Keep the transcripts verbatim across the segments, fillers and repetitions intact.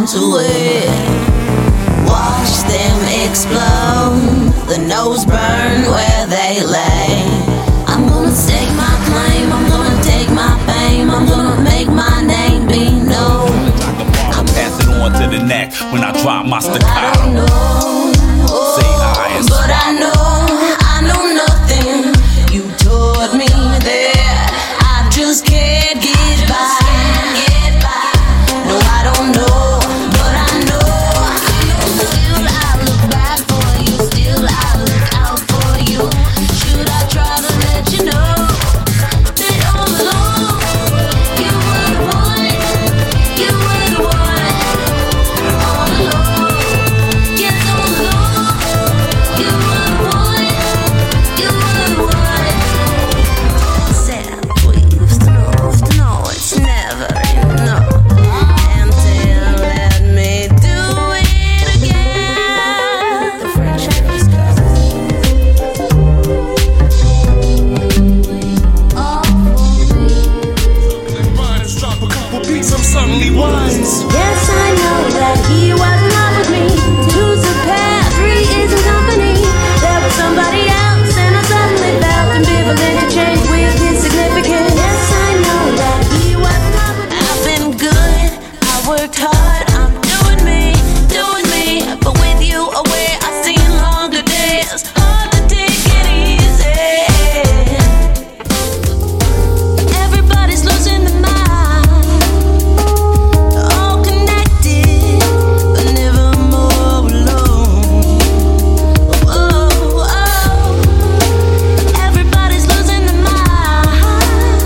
to it. Watch them explode, the nose burn where they lay. I'm gonna stake my claim, I'm gonna take my fame, I'm gonna make my name be known. I'm passing on to the next when I drop my staccato. I don't know, Say I and but I know, I know nothing. You taught me that I just can't get by. No, I don't know, but I know. Still I look back for you, still I look out for you. Should I try to let you know that all along you were the one, you were the one. All along, yes, all along you were the one, you were the one. Said we used to know, used to know it's never enough. Until let me do it again. The friendship is gone. Drop a couple beats, I'm suddenly wise. Yes, I know that he was in love with me. Two's a pair, three isn't company. There was somebody else, and I suddenly felt ambivalent to change with his significance. Yes, I know that he was in love with me. I've been good, I worked hard, I'm doing me, doing me. But with you away, I've seen longer days. Hard to take it easy. Everybody's losing their mind. All connected, but never more alone. Oh, oh. Everybody's losing their mind.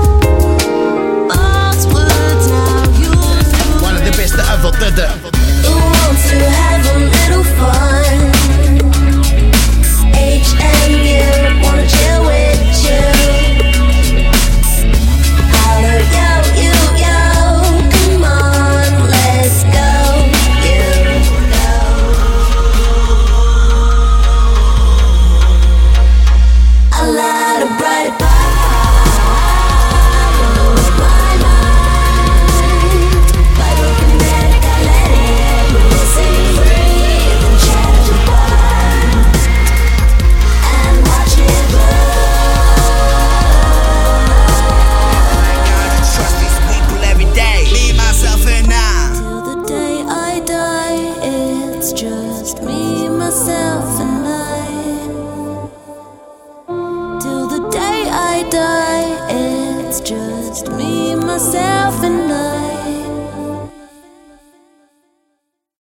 False words now you do. One of the best that ever did it. Who wants to have a little fun? H and U wanna chill with you. Holler, yo, you, yo, come on, let's go, you go. I light a bright fire, blows my mind. Pyrokinetic, I let it loose and breathe and change the burn and watch it burn. Trust these people every day. Me, myself, and I. Till the day I die, it's just me, myself, and I. Till the day I die, it's just me, myself.